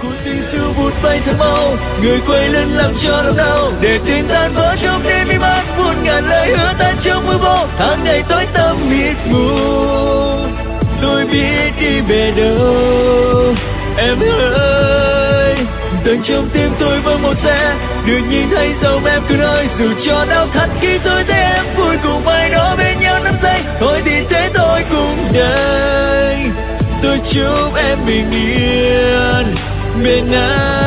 cuộc tình xưa vụt bay thật mau, người quay lưng làm cho lòng đau, để tình tan vỡ trong đêm mi mắt, muôn ngàn lời hứa tan trong mưa vô. Tháng ngày tối tăm mịt mù, tôi biết đi về đâu. Em ơi, dần trong tim tôi vỡ một xe, được nhìn thấy dòng em cứ nói, dù cho đau thắt khi tôi thấy em vui cùng ai đó bên nhau 5 giây. Thôi thì thế tôi cùng đây, tôi chúc em bình yên bên anh.